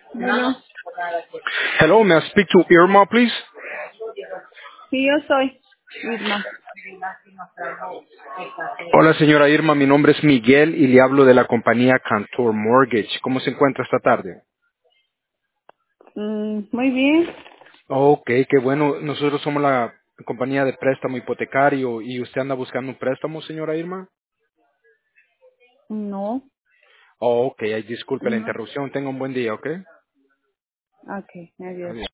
Bueno, Hello, may I speak to Irma, please? sí, yo soy Irma. Hola, señora Irma, mi nombre es Miguel y le hablo de la compañía Cantor Mortgage. ¿Cómo se encuentra esta tarde? Muy bien. Ok, qué bueno. Nosotros somos la compañía de préstamo hipotecario y usted anda buscando un préstamo, señora Irma. No, Oh, ok, ay, disculpe la no. interrupción. Tenga un buen día, ¿ok? Ok, adiós. Adiós.